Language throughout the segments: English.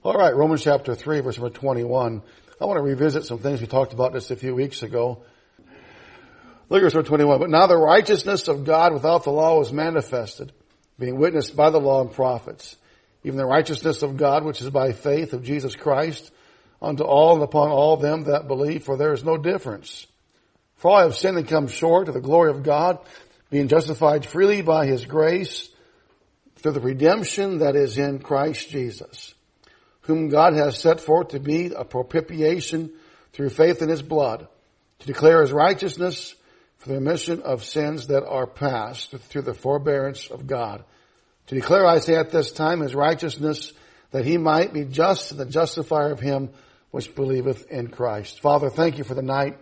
All right, Romans chapter 3, verse number 21. I want to revisit some things we talked about just a few weeks ago. Look at verse number 21. But now the righteousness of God without the law was manifested, being witnessed by the law and prophets, even the righteousness of God, which is by faith of Jesus Christ, unto all and upon all them that believe, for there is no difference. For all have sinned and come short of the glory of God, being justified freely by His grace, through the redemption that is in Christ Jesus, whom God has set forth to be a propitiation through faith in His blood, to declare His righteousness for the remission of sins that are past through the forbearance of God. To declare, I say at this time, His righteousness, that He might be just and the justifier of him which believeth in Christ. Father, thank You for the night.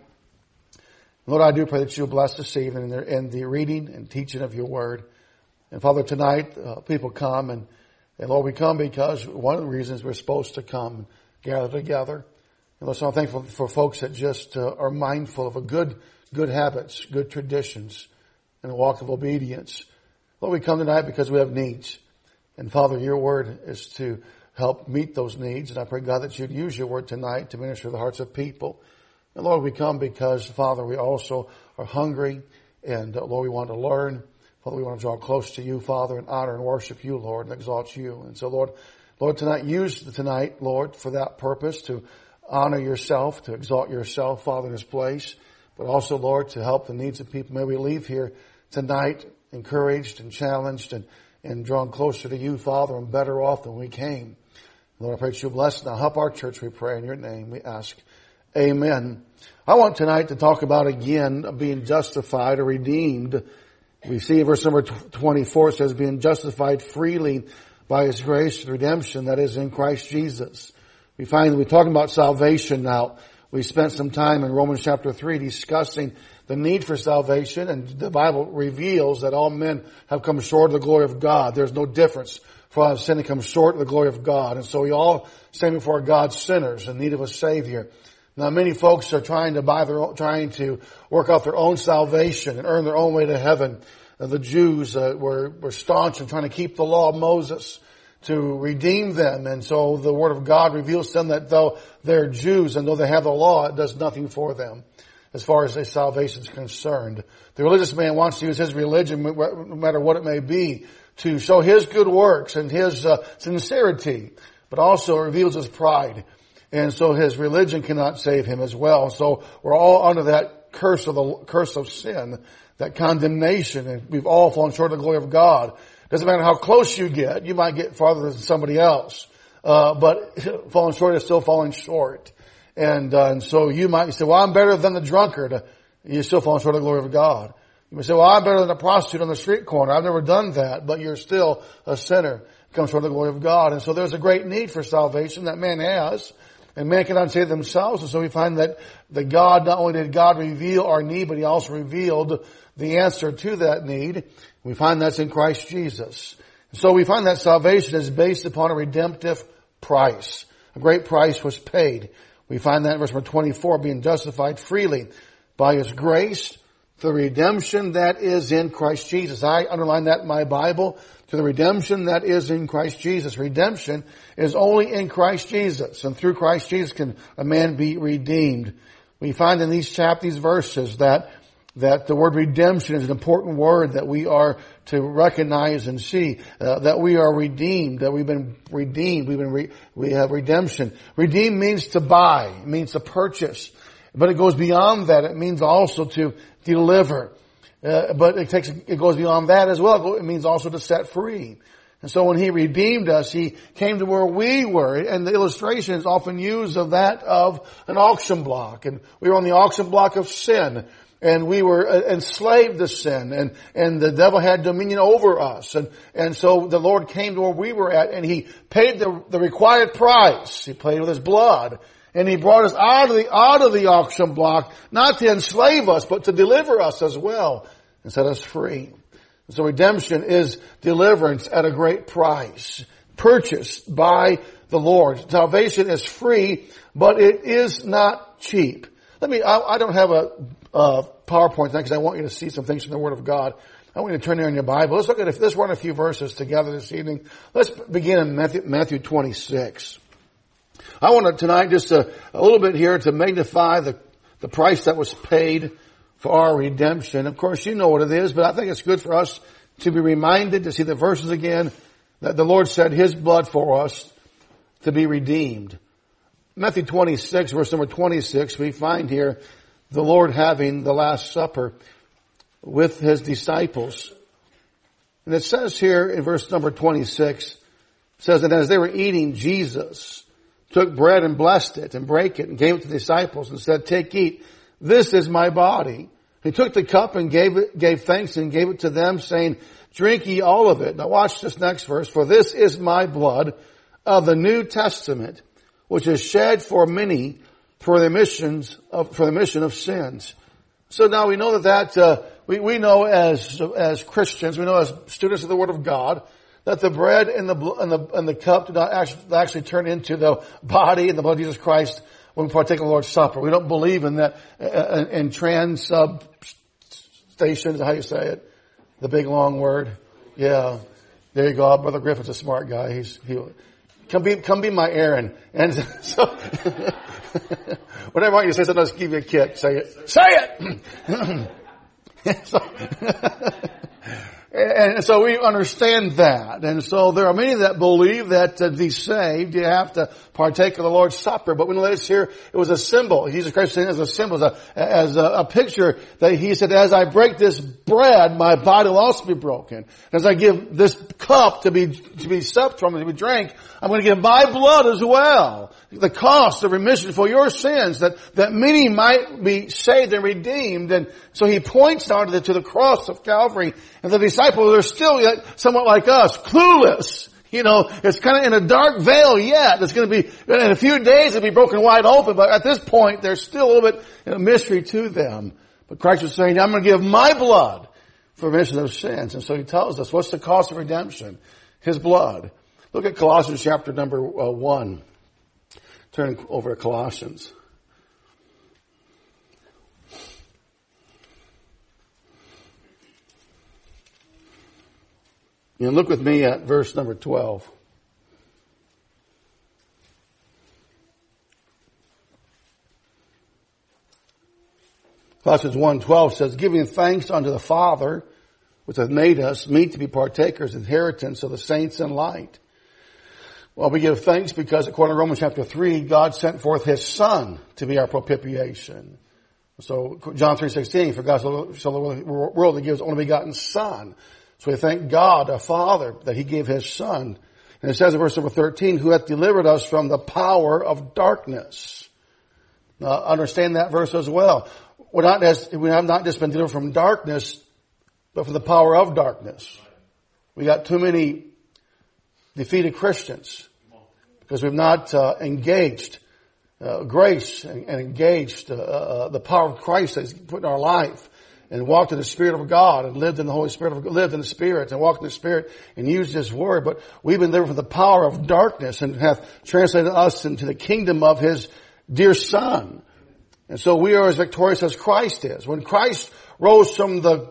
Lord, I do pray that You'll bless this evening in the reading and teaching of Your word. And Father, tonight, people come and Lord, we come because one of the reasons we're supposed to come and gather together. And Lord, so I'm thankful for folks that just are mindful of a good habits, good traditions, and a walk of obedience. Lord, we come tonight because we have needs. And Father, Your word is to help meet those needs. And I pray, God, that You'd use Your word tonight to minister to the hearts of people. And Lord, we come because, Father, we also are hungry. And Lord, we want to learn. Father, we want to draw close to You, Father, and honor and worship You, Lord, and exalt You. And so, Lord, tonight, use tonight, Lord, for that purpose, to honor Yourself, to exalt Yourself, Father, in this place, but also, Lord, to help the needs of people. May we leave here tonight encouraged and challenged and drawn closer to You, Father, and better off than we came. Lord, I pray that You'll bless now. Help our church, we pray, in Your name, we ask. Amen. I want tonight to talk about, again, being justified or redeemed. We see in verse number 24, it says, being justified freely by His grace and redemption that is in Christ Jesus. We find that we're talking about salvation now. We spent some time in Romans chapter 3 discussing the need for salvation, and the Bible reveals that all men have come short of the glory of God. There's no difference. For all have sinned and come short of the glory of God. And so we all stand before God sinners in need of a Savior. Now, many folks are trying to work out their own salvation and earn their own way to heaven. The Jews were staunch in trying to keep the law of Moses to redeem them. And so the Word of God reveals to them that though they're Jews and though they have the law, it does nothing for them as far as their salvation is concerned. The religious man wants to use his religion, no matter what it may be, to show his good works and his sincerity, but also reveals his pride. And so his religion cannot save him as well. So we're all under that curse of sin, that condemnation, and we've all fallen short of the glory of God. Doesn't matter how close you get, you might get farther than somebody else, but falling short is still falling short. And so you might say, well, I'm better than the drunkard. You're still falling short of the glory of God. You may say, well, I'm better than a prostitute on the street corner. I've never done that, but you're still a sinner. Comes short of the glory of God. And so there's a great need for salvation that man has. And man cannot save themselves. And so we find that God, not only did God reveal our need, but He also revealed the answer to that need. We find that's in Christ Jesus. And so we find that salvation is based upon a redemptive price. A great price was paid. We find that in verse number 24, being justified freely by His grace, the redemption that is in Christ Jesus. I underline that in my Bible, to the redemption that is in Christ Jesus. Redemption is only in Christ Jesus, and through Christ Jesus can a man be redeemed. We find in these verses that the word redemption is an important word that we are to recognize and see, that we are redeemed, that we've been redeemed, we have redemption. Redeem means to buy, it means to purchase. But it goes beyond that. It means also to deliver. But it goes beyond that as well. It means also to set free. And so when He redeemed us, He came to where we were. And the illustration is often used of that of an auction block. And we were on the auction block of sin. And we were enslaved to sin. And the devil had dominion over us. And so the Lord came to where we were at, and He paid the required price. He paid with His blood. And He brought us out of the auction block, not to enslave us, but to deliver us as well and set us free. So redemption is deliverance at a great price, purchased by the Lord. Salvation is free, but it is not cheap. I don't have a PowerPoint tonight because I want you to see some things from the Word of God. I want you to turn there in your Bible. Let's run a few verses together this evening. Let's begin in Matthew 26. I want to tonight just a little bit here to magnify the price that was paid for our redemption. Of course, you know what it is, but I think it's good for us to be reminded, to see the verses again, that the Lord shed His blood for us to be redeemed. Matthew 26, verse number 26, we find here the Lord having the Last Supper with His disciples. And it says here in verse number 26, it says that as they were eating, Jesus took bread and blessed it and brake it and gave it to the disciples and said, "Take, eat. This is my body." He took the cup and gave thanks and gave it to them, saying, "Drink ye all of it." Now watch this next verse. "For this is my blood of the New Testament, which is shed for many for the remission of sins." So now we know we know as Christians, we know as students of the Word of God, that the bread and the cup do not actually turn into the body and the blood of Jesus Christ when we partake of the Lord's Supper. We don't believe in that, in transubstantiation, is how you say it? The big long word. Yeah. There you go. Brother Griffin's a smart guy. Come be my Aaron. And so, whenever I want you to say something, I'll just give you a kick. Say it. Say it! And so we understand that. And so there are many that believe that to be saved, you have to partake of the Lord's Supper. But we know this here, it was a symbol. Jesus Christ said as a symbol, as a picture that He said, as I break this bread, my body will also be broken. As I give this cup to be supped from, to be drank, I'm going to give my blood as well. The cost of remission for your sins, that many might be saved and redeemed. And so He points out to the cross of Calvary. And the disciples are still yet somewhat like us, clueless. You know, it's kind of in a dark veil yet. It's going to be, in a few days it'll be broken wide open. But at this point, there's still a little bit of mystery to them. But Christ was saying, I'm going to give my blood for remission of sins. And so He tells us, what's the cost of redemption? His blood. Look at Colossians chapter number 1. Turn over to Colossians. And look with me at verse number 12. Colossians 1:12 says, "Giving thanks unto the Father, which hath made us meet to be partakers of the inheritance of the saints in light." Well, we give thanks because according to Romans chapter 3, God sent forth His Son to be our propitiation. So John 3:16, "For God so loved the world that He gave His only begotten Son." So we thank God, our Father, that He gave His Son. And it says in verse number 13, "Who hath delivered us from the power of darkness." Now understand that verse as well. We have not just been delivered from darkness, but from the power of darkness. We got too many defeated Christians because we've not engaged grace and engaged the power of Christ that He's put in our life, and walked in the Spirit of God and lived in the Holy Spirit, lived in the Spirit and walked in the Spirit and used His Word. But we've been delivered from the power of darkness and hath translated us into the kingdom of His dear Son. And so we are as victorious as Christ is. When Christ rose from the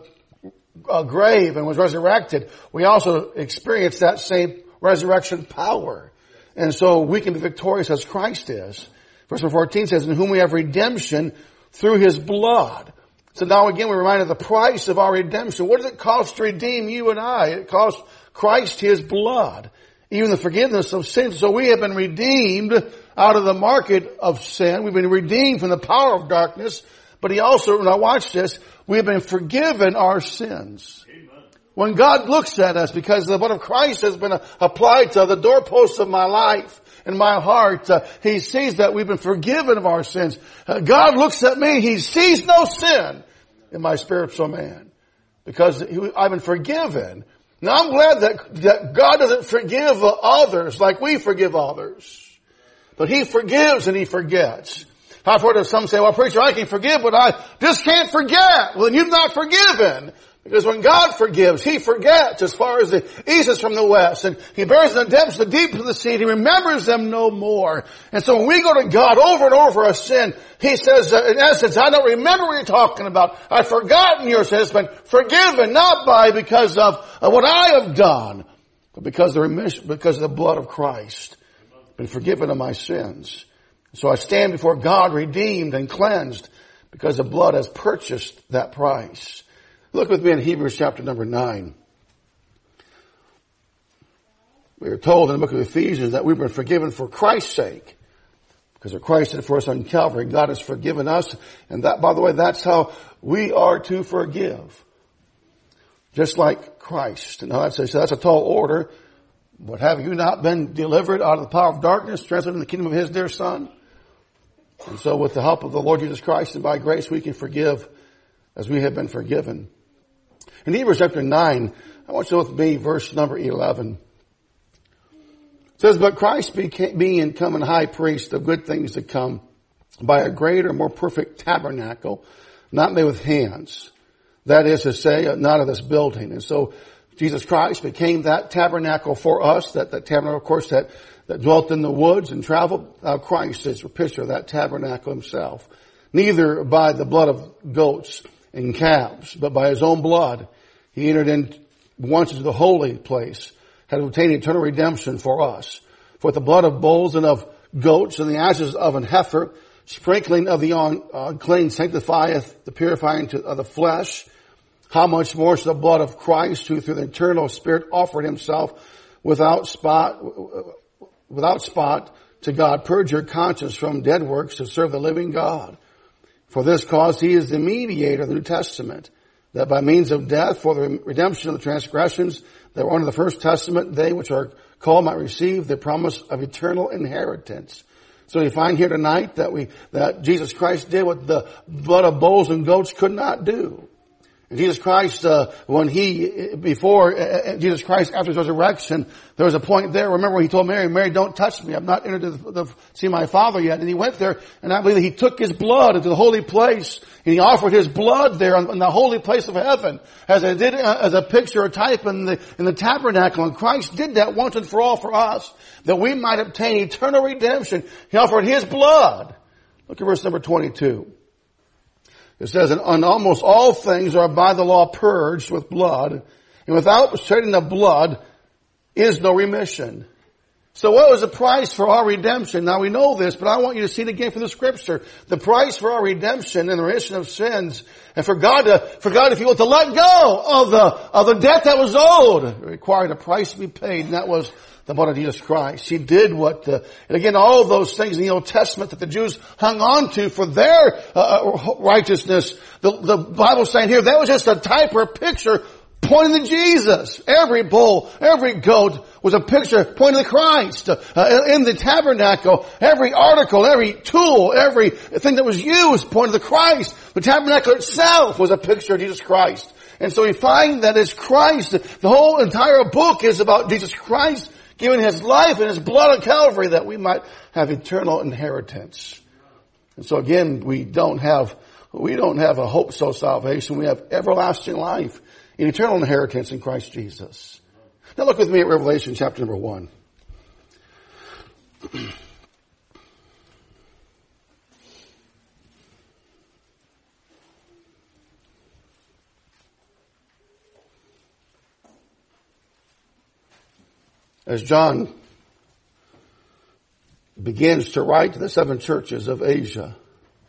grave and was resurrected, we also experienced that same resurrection power. And so we can be victorious as Christ is. Verse 14 says, "In whom we have redemption through His blood." So now again we're reminded of the price of our redemption. What does it cost to redeem you and I? It cost Christ His blood. Even the forgiveness of sins. So we have been redeemed out of the market of sin. We've been redeemed from the power of darkness. But He also, now watch this, we have been forgiven our sins. When God looks at us, because the blood of Christ has been applied to the doorposts of my life and my heart, He sees that we've been forgiven of our sins. God looks at me, He sees no sin in my spiritual man because I've been forgiven. Now I'm glad that God doesn't forgive others like we forgive others. But He forgives and He forgets. I've heard of some say, "Well, preacher, I can forgive, but I just can't forget." Well, then you've not forgiven. Because when God forgives, He forgets as far as the east is from the west. And He bears the depths, the deep of the sea. He remembers them no more. And so when we go to God over and over a sin, He says, in essence, I don't remember what you're talking about. I've forgotten your sin. It's been forgiven, not because of what I have done, but because of the blood of Christ. been forgiven of my sins. So I stand before God redeemed and cleansed because the blood has purchased that price. Look with me in Hebrews chapter number 9. We are told in the book of Ephesians that we've been forgiven for Christ's sake. Because of Christ did for us on Calvary, God has forgiven us. And that, by the way, that's how we are to forgive. Just like Christ. And that's a tall order. But have you not been delivered out of the power of darkness, translated in the kingdom of His dear Son? And so with the help of the Lord Jesus Christ and by grace, we can forgive as we have been forgiven. In Hebrews chapter 9, I want you to look with me, verse number 11. It says, but Christ being become a high priest of good things to come by a greater, more perfect tabernacle, not made with hands. That is to say, not of this building. And so Jesus Christ became that tabernacle for us, that tabernacle, of course, that dwelt in the woods and traveled. Christ is a picture of that tabernacle Himself. Neither by the blood of goats and calves, but by His own blood, He entered in once into the holy place, had obtained eternal redemption for us. For the blood of bulls and of goats and the ashes of an heifer, sprinkling of the unclean sanctifieth the purifying of the flesh. How much more shall the blood of Christ, who through the eternal Spirit offered Himself without spot to God, purge your conscience from dead works to serve the living God. For this cause He is the mediator of the New Testament, that by means of death for the redemption of the transgressions that were under the first testament, they which are called might receive the promise of eternal inheritance. So we find here tonight that Jesus Christ did what the blood of bulls and goats could not do. And Jesus Christ, Jesus Christ after His resurrection, there was a point there. Remember when He told Mary, Mary, don't touch me. I've not entered to see my Father yet. And He went there, and I believe that He took His blood into the holy place, and He offered His blood there in the holy place of heaven, as a picture, a type in the tabernacle. And Christ did that once and for all for us, that we might obtain eternal redemption. He offered His blood. Look at verse number 22. It says, and almost all things are by the law purged with blood, and without shedding of blood is no remission. So what was the price for our redemption? Now we know this, but I want you to see it again from the Scripture. The price for our redemption and the remission of sins, and for God, if you will, to let go of the debt that was owed, it required a price to be paid, and that was the blood of Jesus Christ. He did and again, all of those things in the Old Testament that the Jews hung on to for their righteousness, the Bible's saying here, that was just a type or a picture pointing to Jesus. Every bull, every goat was a picture pointing to Christ. In the tabernacle, every article, every tool, everything that was used pointed to Christ. The tabernacle itself was a picture of Jesus Christ. And so we find that it's Christ. The whole entire book is about Jesus Christ giving His life and His blood on Calvary that we might have eternal inheritance. And so again, we don't have a hope so salvation. We have everlasting life and eternal inheritance in Christ Jesus. Now look with me at Revelation chapter number 1. As John begins to write to the 7 churches of Asia,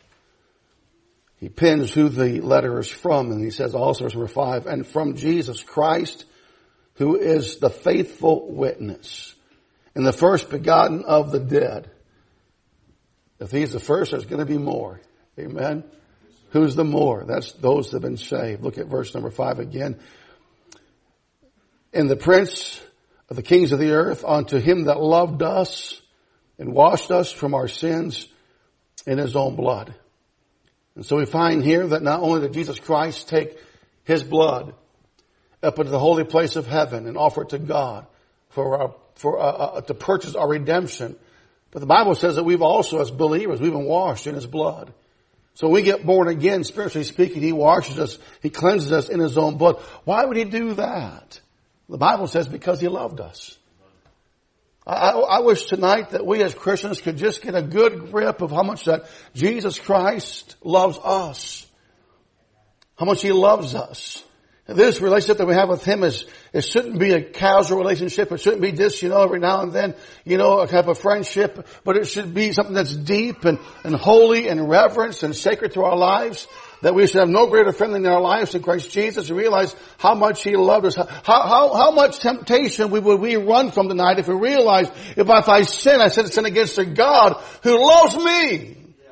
he pins who the letter is from, and he says also, verse number 5, and from Jesus Christ, who is the faithful witness, and the first begotten of the dead. If He's the first, there's going to be more. Amen? Who's the more? That's those that have been saved. Look at verse number 5 again. And the Prince of the kings of the earth, unto Him that loved us and washed us from our sins in His own blood. And so we find here that not only did Jesus Christ take His blood up into the holy place of heaven and offer it to God to purchase our redemption, but the Bible says that we've also, as believers, we've been washed in His blood. So when we get born again, spiritually speaking, He washes us, He cleanses us in His own blood. Why would He do that? The Bible says because He loved us. I wish tonight that we as Christians could just get a good grip of how much that Jesus Christ loves us. How much He loves us. This relationship that we have with Him it shouldn't be a casual relationship. It shouldn't be just, every now and then, a kind of a friendship, but it should be something that's deep and holy and reverent and sacred to our lives. That we should have no greater friend in our lives than Christ Jesus, and realize how much He loved us. How much temptation would we run from tonight if we realize if I sin against a God who loves me.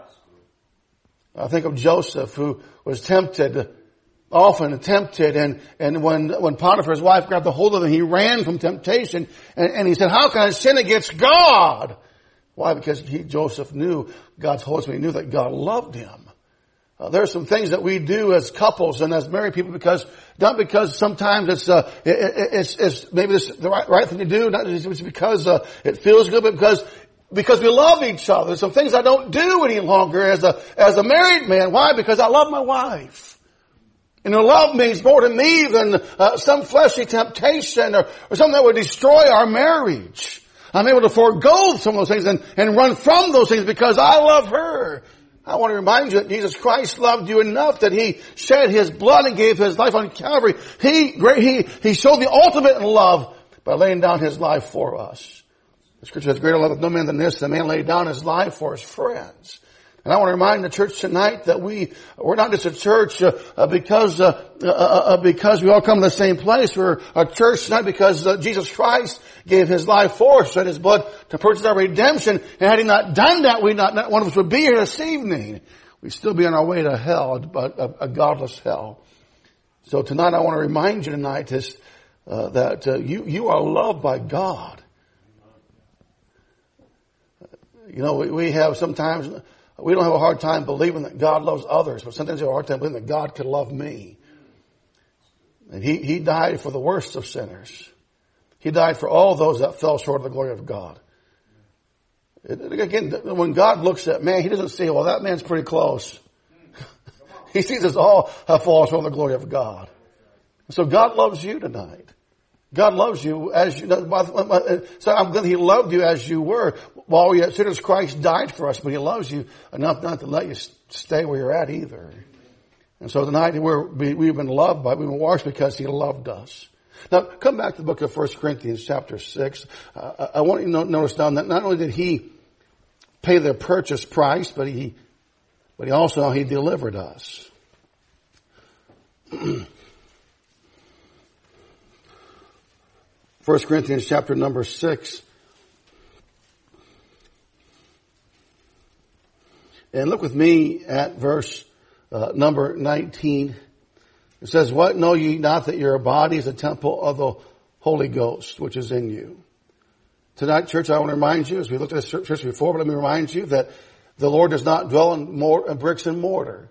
I think of Joseph, who was often tempted, and when Potiphar's wife grabbed a hold of him, he ran from temptation, and he said, how can I sin against God? Why? Because Joseph knew God's Holy Spirit. He knew that God loved him. There are some things that we do as couples and as married people not because sometimes it's maybe this the right thing to do, not just because it feels good, but because we love each other. There's some things I don't do any longer as a married man. Why? Because I love my wife. And her love means more to me than some fleshly temptation or something that would destroy our marriage. I'm able to forego some of those things and run from those things because I love her. I want to remind you that Jesus Christ loved you enough that He shed His blood and gave His life on Calvary. He showed the ultimate in love by laying down His life for us. The Scripture says, greater love hath no man than this, the man laid down his life for his friends. And I want to remind the church tonight that we're not just a church because we all come to the same place. We're a church tonight because Jesus Christ gave His life for us, shed His blood to purchase our redemption. And had He not done that, not one of us would be here this evening. We'd still be on our way to hell, but a godless hell. So tonight I want to remind you tonight that you are loved by God. We have sometimes, we don't have a hard time believing that God loves others, but sometimes we have a hard time believing that God could love me. And He died for the worst of sinners. He died for all those that fell short of the glory of God. Again, when God looks at man, He doesn't say, well, that man's pretty close. He sees us all have fallen short of the glory of God. So God loves you tonight. God loves you as you, so I'm glad He loved you as you were. While we yet sinners, Christ died for us, but He loves you enough not to let you stay where you're at either. And so tonight we've been loved we've been washed because He loved us. Now, come back to the book of 1 Corinthians chapter 6. I want you to notice down that not only did He pay the purchase price, but He also delivered us. 1 Corinthians chapter number 6. And look with me at verse number 19. It says, what know ye not that your body is a temple of the Holy Ghost, which is in you? Tonight, church, I want to remind you, as we looked at this church before, but let me remind you that the Lord does not dwell in bricks and mortar.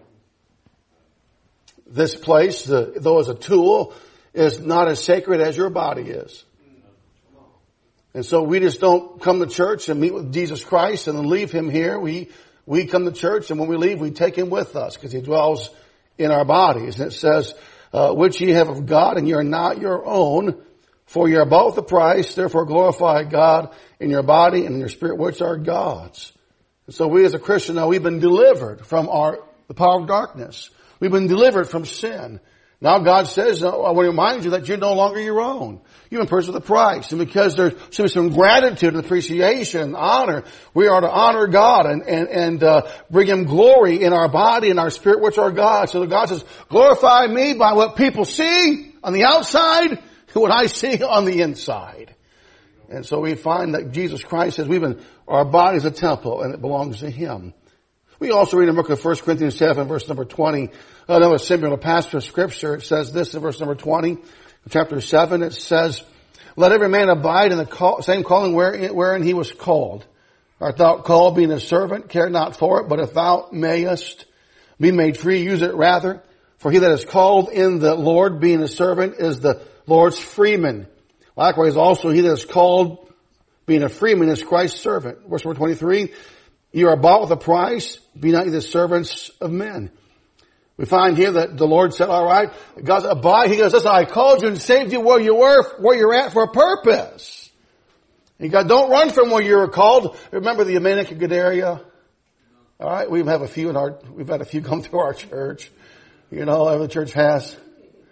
This place, though as a tool, is not as sacred as your body is. And so we just don't come to church and meet with Jesus Christ and then leave Him here. We come to church, and when we leave, we take Him with us because He dwells in our bodies. And it says, which ye have of God, and ye are not your own, for ye are bought with a price. Therefore glorify God in your body and in your spirit, which are God's. And so we as a Christian now, we've been delivered from the power of darkness. We've been delivered from sin. Now God says, I want to remind you that you're no longer your own. You've been purchased with a price. And because there should be some gratitude and appreciation and honor, we are to honor God and bring Him glory in our body and our spirit, which are God. So God says, glorify me by what people see on the outside and what I see on the inside. And so we find that Jesus Christ says our body is a temple and it belongs to Him. We also read in the book of 1 Corinthians 7, verse number 20, another similar passage of Scripture. It says this in verse number 20, chapter 7, it says, let every man abide in the same calling wherein he was called. Art thou called being a servant? Care not for it, but if thou mayest be made free, use it rather. For he that is called in the Lord being a servant is the Lord's freeman. Likewise also he that is called being a freeman is Christ's servant. Verse number 23, you are bought with a price, be not ye the servants of men. We find here that the Lord said, all right, God's abide. He goes, listen, I called you and saved you where you're at for a purpose. He goes, don't run from where you were called. Remember the Ammonic Gedalia? All right, we've had a few come through our church. Every church has.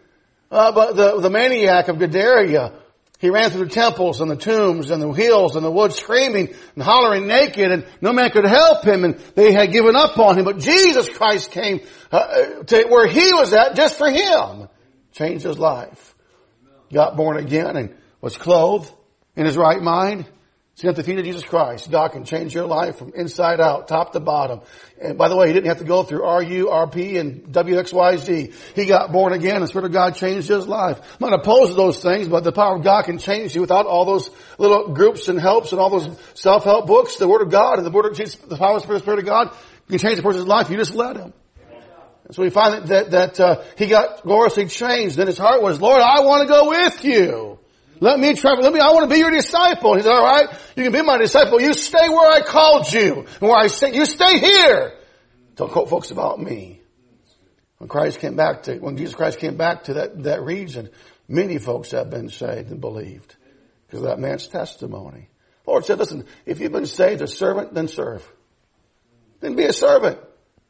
But the maniac of Gadara, he ran through the temples and the tombs and the hills and the woods screaming and hollering naked, and no man could help him, and they had given up on him. But Jesus Christ came to where he was at just for him. Changed his life. Got born again and was clothed in his right mind. So you have the feet of Jesus Christ. God can change your life from inside out, top to bottom. And by the way, he didn't have to go through RU, RP, and WXYZ. He got born again, and the Spirit of God changed his life. I'm not opposed to those things, but the power of God can change you without all those little groups and helps and all those self-help books. The Word of God and the Word of Jesus, the power of the Spirit of God can change the person's life. You just let Him. And so we find that he got gloriously changed. Then his heart was, Lord, I want to go with you. Let me travel. I want to be your disciple. He said, all right, you can be my disciple. You stay where I called you. And where I say, you stay here. Don't quote folks about me. When Jesus Christ came back to that region, many folks have been saved and believed because of that man's testimony. The Lord said, listen, if you've been saved, a servant, then serve. Then be a servant.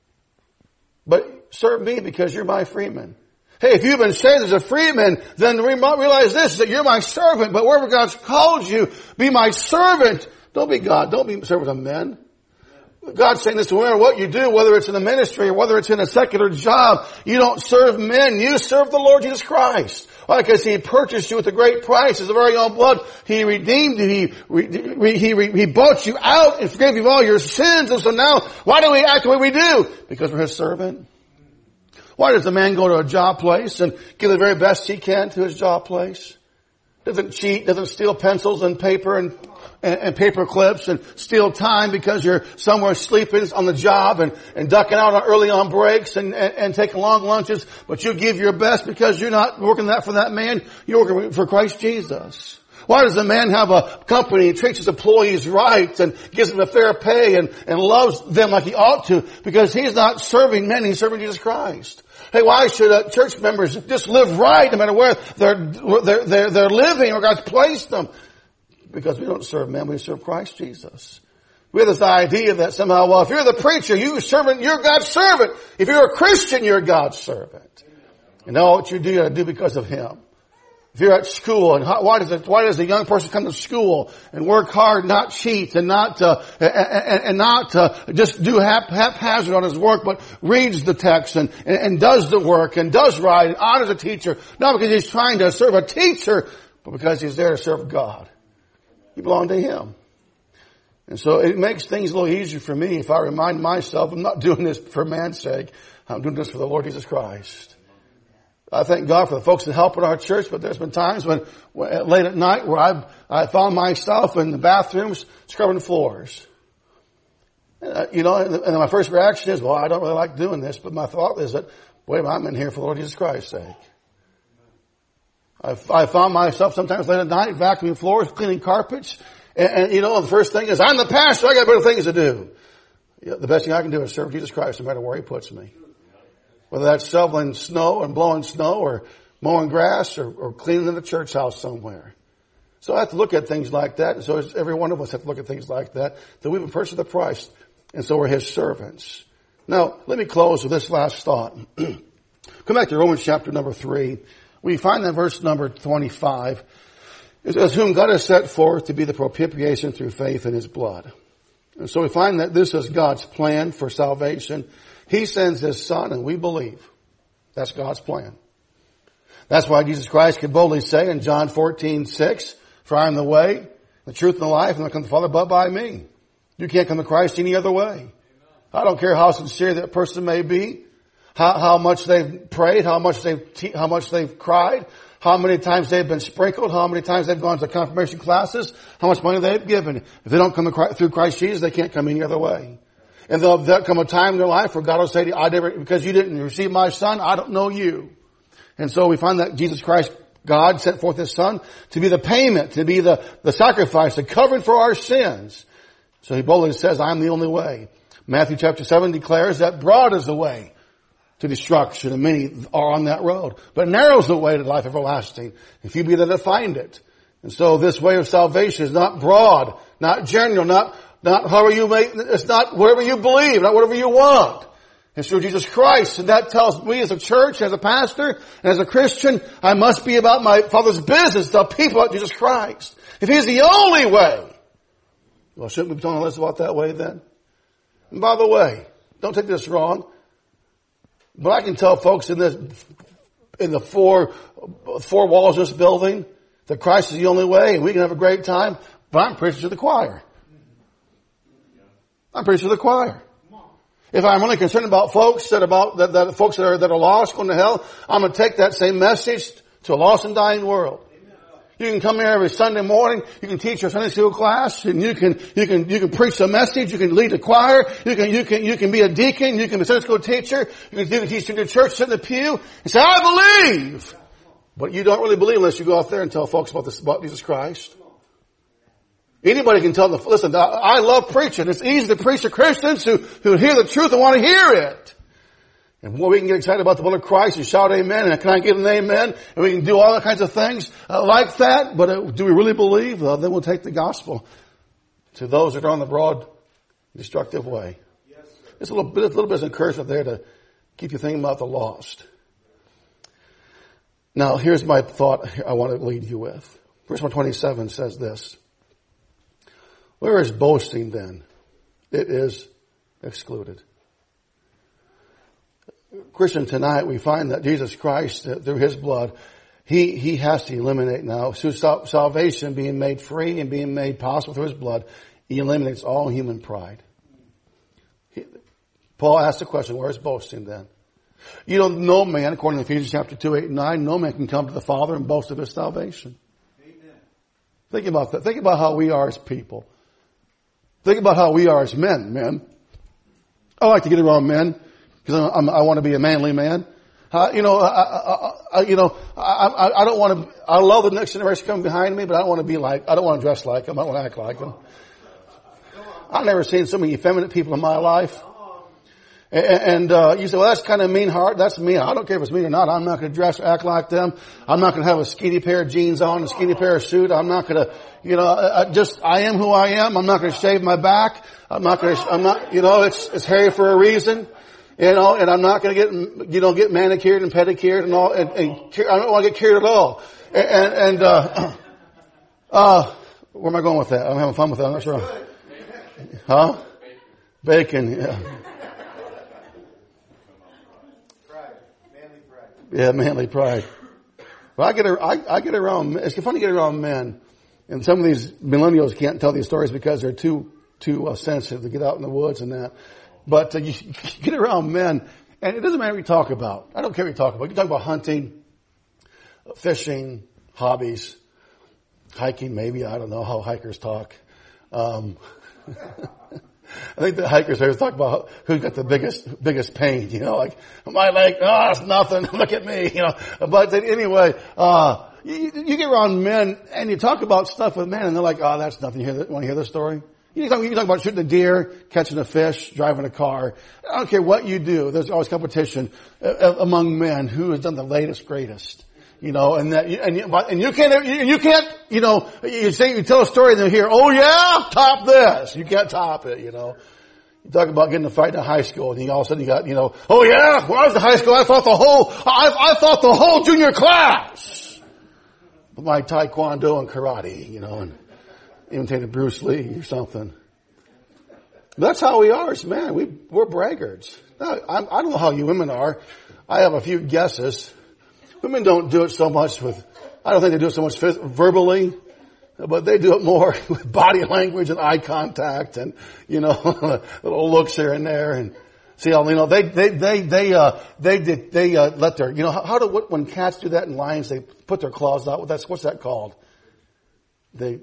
But serve me because you're my freeman. Hey, if you've been saved as a freeman, then realize this, that you're my servant. But wherever God's called you, be my servant. Don't be God. Don't be servant of men. God's saying this, no matter what you do, whether it's in the ministry or whether it's in a secular job, you don't serve men. You serve the Lord Jesus Christ. Why? Because He purchased you with a great price. His very own blood. He redeemed you. He bought you out and forgave you of all your sins. And so now, why do we act the way we do? Because we're His servant. Why does a man go to a job place and give the very best he can to his job place? Doesn't cheat, doesn't steal pencils and paper and paper clips and steal time because you're somewhere sleeping on the job and ducking out early on breaks and taking long lunches, but you give your best because you're not working that for that man, you're working for Christ Jesus. Why does a man have a company and treats his employees right and gives them a fair pay and loves them like he ought to? Because he's not serving men, he's serving Jesus Christ. Hey, why should church members just live right no matter where they're living or God's placed them? Because we don't serve men, we serve Christ Jesus. We have this idea that somehow, well, if you're the preacher, you're God's servant. If you're a Christian, you're God's servant. And all what you do, you gotta do because of Him. If you're at school, and why does a young person come to school and work hard, not cheat, and not just do haphazard on his work, but reads the text and does the work and does right and honors a teacher, not because he's trying to serve a teacher, but because he's there to serve God. You belong to Him. And so it makes things a little easier for me if I remind myself I'm not doing this for man's sake. I'm doing this for the Lord Jesus Christ. I thank God for the folks that help in our church, but there's been times when late at night where I found myself in the bathrooms scrubbing floors. And my first reaction is, well, I don't really like doing this, but my thought is that, wait a minute, I'm in here for the Lord Jesus Christ's sake. I found myself sometimes late at night vacuuming floors, cleaning carpets, and the first thing is, I'm the pastor, I got better things to do. The best thing I can do is serve Jesus Christ no matter where He puts me. Whether that's shoveling snow and blowing snow or mowing grass or cleaning in the church house somewhere. So I have to look at things like that. And so every one of us have to look at things like that. That we've been purchased the price. And so we're His servants. Now, let me close with this last thought. Come back to Romans chapter number 3. We find that verse number 25. It says, whom God has set forth to be the propitiation through faith in His blood. And so we find that this is God's plan for salvation. He sends His Son and we believe. That's God's plan. That's why Jesus Christ could boldly say in John 14:6, for I am the way, the truth, and the life, and I come to the Father but by me. You can't come to Christ any other way. I don't care how sincere that person may be, how much they've prayed, how much they've cried, how many times they've been sprinkled, how many times they've gone to confirmation classes, how much money they've given. If they don't come through Christ Jesus, they can't come any other way. And there'll come a time in their life where God will say to you, because you didn't receive my Son, I don't know you. And so we find that Jesus Christ, God sent forth His Son to be the payment, to be the sacrifice, the covering for our sins. So He boldly says, I am the only way. Matthew chapter 7 declares that broad is the way to destruction, and many are on that road. But narrow is the way to life everlasting. If you be there to find it. And so this way of salvation is not broad, not general, not however you make, it's not whatever you believe, not whatever you want. It's through Jesus Christ. And that tells me as a church, as a pastor, and as a Christian, I must be about my Father's business, tell people about Jesus Christ. If He's the only way, well, shouldn't we be telling us about that way then? And by the way, don't take this wrong, but I can tell folks in the four walls of this building that Christ is the only way and we can have a great time, but I'm preaching to the choir. I'm preaching to the choir. If I'm really concerned about folks that folks that are lost, going to hell, I'm going to take that same message to a lost and dying world. You can come here every Sunday morning. You can teach your Sunday school class, and you can preach the message. You can lead the choir. You can be a deacon. You can be a Sunday school teacher. You can teach in your church, sit in the pew, and say, "I believe," but you don't really believe unless you go out there and tell folks about Jesus Christ. Anybody can tell them. Listen, I love preaching. It's easy to preach to Christians who hear the truth and want to hear it. And we can get excited about the blood of Christ and shout amen, and can I get an amen? And we can do all kinds of things like that, but do we really believe? Then we'll take the gospel to those that are on the broad, destructive way. Yes, it's a little bit of encouragement there to keep you thinking about the lost. Now, here's my thought I want to lead you with. Verse 127 says this. Where is boasting then? It is excluded. Christian, tonight we find that Jesus Christ, through His blood, He has to eliminate now. Through salvation being made free and being made possible through His blood, He eliminates all human pride. Paul asked the question, where is boasting then? You know, no man, according to Ephesians chapter 2, 8, and 9, no man can come to the Father and boast of his salvation. Amen. Think about that. Think about how we are as people. Think about how we are as men. I like to get around men. Because I want to be a manly man. I don't want to, I love the next generation coming behind me, but I don't want to dress like them. I don't want to act like them. I've never seen so many effeminate people in my life. And you say, well, that's kind of mean heart. That's me. I don't care if it's mean or not. I'm not going to dress or act like them. I'm not going to have a skinny pair of jeans on, a skinny pair of suit. I'm not going to, I am who I am. I'm not going to shave my back. It's hairy for a reason. And I'm not going to get manicured and pedicured and all, and I don't want to get cured at all. Where am I going with that? I'm having fun with that. I'm not sure. Huh? Bacon. Yeah. Pride. Manly pride. Yeah, manly pride. Well, I get around, it's fun to get around men. And some of these millennials can't tell these stories because they're too sensitive to get out in the woods and that. But you get around men, and it doesn't matter what you talk about. I don't care what you talk about. You talk about hunting, fishing, hobbies, hiking maybe. I don't know how hikers talk. I think the hikers always talk about who's got the biggest pain, like my leg, it's nothing, look at me, But anyway, you get around men, and you talk about stuff with men, and they're like, that's nothing. You want to hear this story? You can talk about shooting a deer, catching a fish, driving a car. I don't care what you do. There's always competition among men who has done the latest, greatest. And you can't, you tell a story and they hear, oh yeah, top this. You can't top it, You talk about getting a fight in high school and all of a sudden you got, oh yeah, when I was in high school, I fought the whole junior class with my taekwondo and karate, and imitated Bruce Lee or something. That's how we are, man. We're braggarts. Now, I don't know how you women are. I have a few guesses. Women don't do it so much I don't think they do it so much verbally, but they do it more with body language and eye contact and, little looks here and there and see how, they let their, when cats do that and lions, they put their claws out. What's that called? They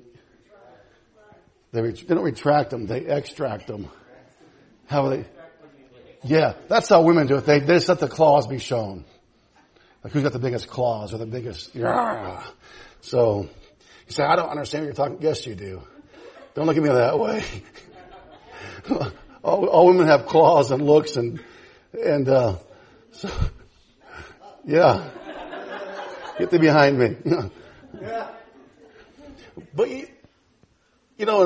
don't retract them, they extract them. How are they? Yeah, that's how women do it. They just let the claws be shown. Like who's got the biggest claws or the biggest, So, you say, I don't understand what you're talking. Yes, you do. Don't look at me that way. all women have claws and looks and so, yeah. Get them behind me. But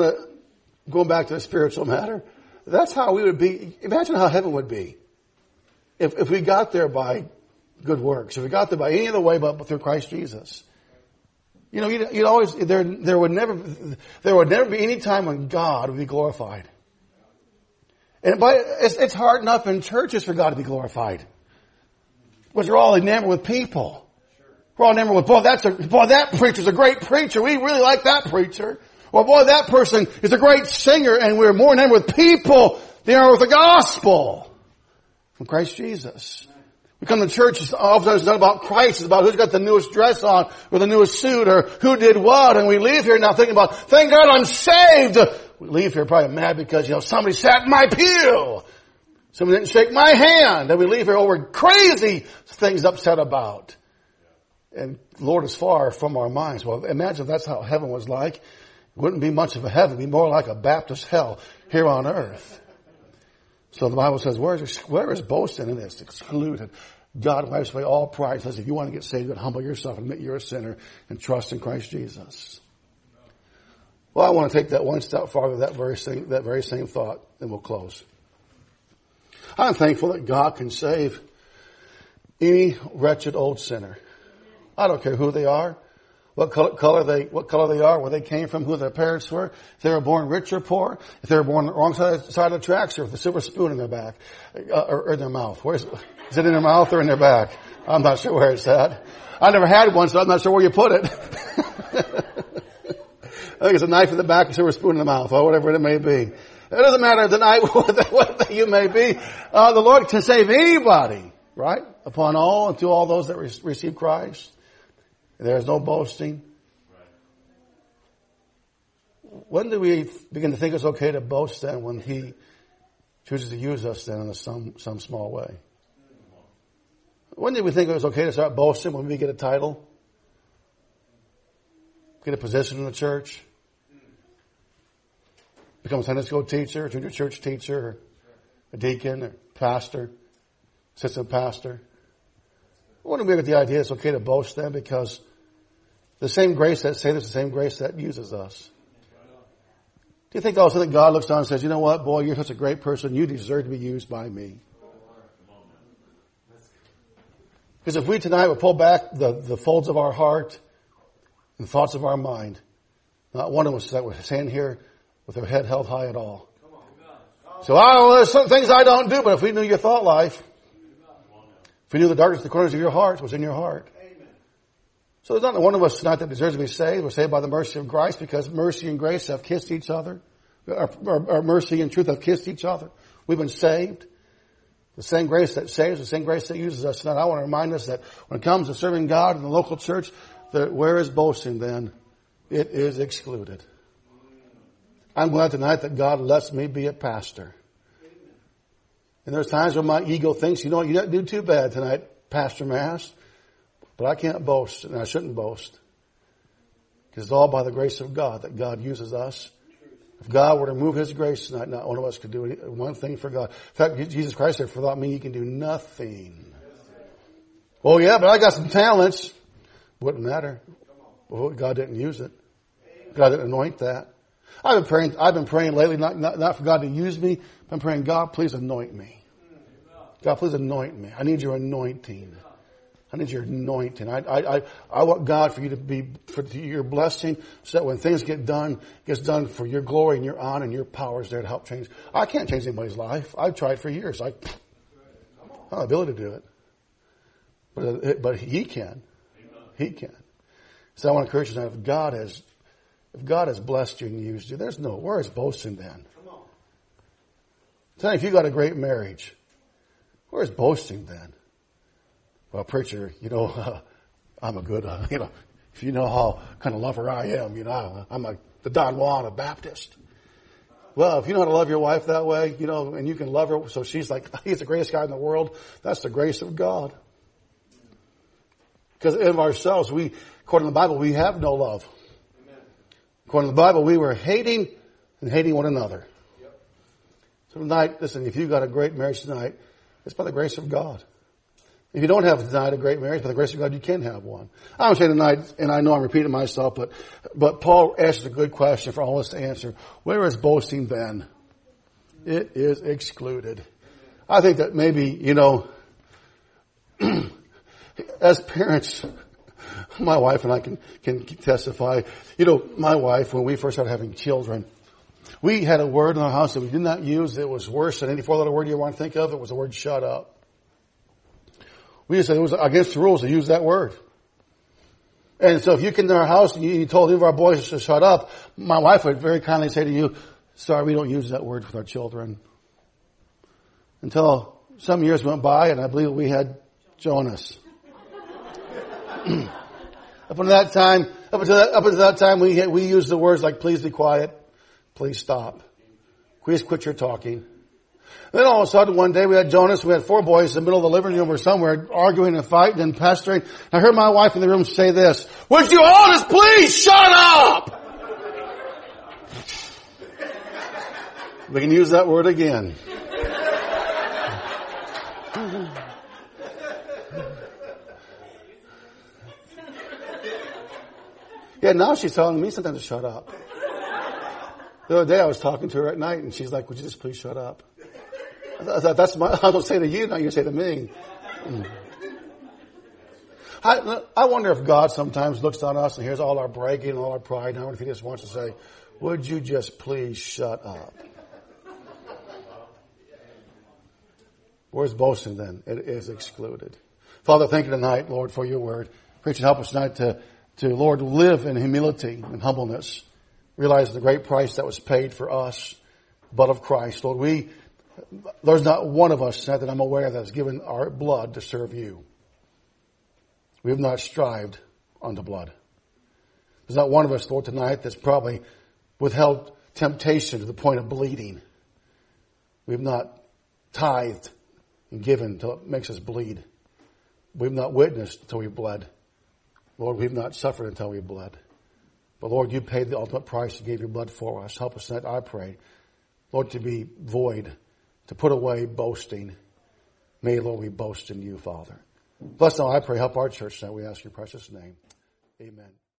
going back to the spiritual matter, that's how we would be. Imagine how heaven would be. if we got there by good works, if we got there by any other way but through Christ Jesus. You know, you'd always, there would never be any time when God would be glorified. And it's hard enough in churches for God to be glorified. But you're all enamored with people. We're all enamored with, boy, that preacher's a great preacher. We really like that preacher. Or boy, that person is a great singer, and we're more enamored with people than we are with the gospel from Christ Jesus. We come to church, oftentimes it's not about Christ, it's about who's got the newest dress on, or the newest suit, or who did what, and we leave here now thinking about, thank God I'm saved. We leave here probably mad because, somebody sat in my pew. Somebody didn't shake my hand. And we leave here over crazy things upset about. And the Lord is far from our minds. Well, imagine if that's how heaven was like. It wouldn't be much of a heaven. It would be more like a Baptist hell here on earth. So the Bible says, where is boasting in this? Excluded. God wipes away all pride. Says, if you want to get saved, then humble yourself and admit you're a sinner and trust in Christ Jesus. Well, I want to take that one step farther, that very same thought, and we'll close. I'm thankful that God can save any wretched old sinner. I don't care who they are, what color they are, where they came from, who their parents were, if they were born rich or poor, if they were born on the wrong side of the tracks, or with a silver spoon in their back, or in their mouth. Is it in their mouth or in their back? I'm not sure where it's at. I never had one, so I'm not sure where you put it. I think it's a knife in the back, a silver spoon in the mouth, or whatever it may be. It doesn't matter tonight what you may be. The Lord can save anybody, right? Upon all and to all those that receive Christ. There is no boasting. When do we begin to think it's okay to boast then when He chooses to use us then in some small way? When did we think it was okay to start boasting when we get a title? Get a position in the church? Become a Sunday school teacher, junior church teacher, or a deacon, or pastor, assistant pastor. When do we get the idea it's okay to boast then? Because the same grace that saves us, the same grace that uses us. Do you think all of a sudden God looks down and says, you know what, boy, you're such a great person, you deserve to be used by me? Because if we tonight would pull back the folds of our heart and the thoughts of our mind, not one of us that would stand here with their head held high at all. So, there's some things I don't do, but if we knew your thought life, if we knew the darkness, the corners of your heart was in your heart. So there's not one of us tonight that deserves to be saved. We're saved by the mercy of Christ because mercy and grace have kissed each other. Our mercy and truth have kissed each other. We've been saved. The same grace that saves, the same grace that uses us tonight. I want to remind us that when it comes to serving God in the local church, that where is boasting then? It is excluded. I'm glad tonight that God lets me be a pastor. And there's times when my ego thinks, you didn't do too bad tonight, Pastor Mass. But I can't boast, and I shouldn't boast. Because it's all by the grace of God that God uses us. If God were to remove His grace tonight, not one of us could do one thing for God. In fact, Jesus Christ said, without me, you can do nothing. Oh yeah, but I got some talents. Wouldn't matter. Well, God didn't use it. God didn't anoint that. I've been praying lately, not for God to use me. I'm praying, God, please anoint me. God, please anoint me. I need your anointing. I need your anointing. I want God for you to be, for your blessing, so that when things get done, it gets done for your glory and your honor and your power is there to help change. I can't change anybody's life. I've tried for years. I don't have the ability to do it. But He can. He can. So I want to encourage you tonight, if God has blessed you and used you, where is boasting then? Tonight, if you got a great marriage, where is boasting then? Well, preacher, I'm a good, if you know how kind of lover I am, I'm the Don Juan of Baptist. Well, if you know how to love your wife that way, and you can love her, so she's like, he's the greatest guy in the world, that's the grace of God. Because of ourselves, according to the Bible, we have no love. According to the Bible, we were hating one another. So tonight, listen, if you've got a great marriage tonight, it's by the grace of God. If you don't have tonight a great marriage, by the grace of God, you can have one. I'm saying tonight, and I know I'm repeating myself, but Paul asks a good question for all of us to answer. Where is boasting then? It is excluded. I think that maybe, As parents, my wife and I can testify. You know, my wife, when we first started having children, we had a word in our house that we did not use. It was worse than any four-letter word you want to think of. It was the word shut up. We just said it was against the rules to use that word. And so if you came to our house and you told any of our boys to shut up, my wife would very kindly say to you, sorry, we don't use that word with our children. Until some years went by, and I believe we had Jonas. Up until that time, we used the words like, please be quiet, please stop, please quit your talking. Then all of a sudden, one day we had Jonas, we had four boys in the middle of the living room or somewhere arguing and fighting and pastoring. I heard my wife in the room say this, would you all just please shut up? We can use that word again. Yeah, now she's telling me sometimes to shut up. The other day I was talking to her at night and she's like, would you just please shut up? I thought, I don't say to you, now you say to me. I wonder if God sometimes looks on us and hears all our bragging and all our pride. And I wonder if he just wants to say, would you just please shut up? Where's boasting then? It is excluded. Father, thank you tonight, Lord, for your word. Pray you help us tonight to Lord, live in humility and humbleness. Realize the great price that was paid for us, blood of Christ. Lord, there's not one of us tonight that I'm aware that has given our blood to serve you. We have not strived unto blood. There's not one of us, Lord, tonight that's probably withheld temptation to the point of bleeding. We have not tithed and given until it makes us bleed. We've not witnessed until we've bled. Lord, we've not suffered until we've bled. But Lord, you paid the ultimate price. You gave your blood for us. Help us tonight, I pray. Lord, to be void, to put away boasting. May, Lord, we boast in you, Father. Bless now, I pray. Help our church now. We ask your precious name. Amen.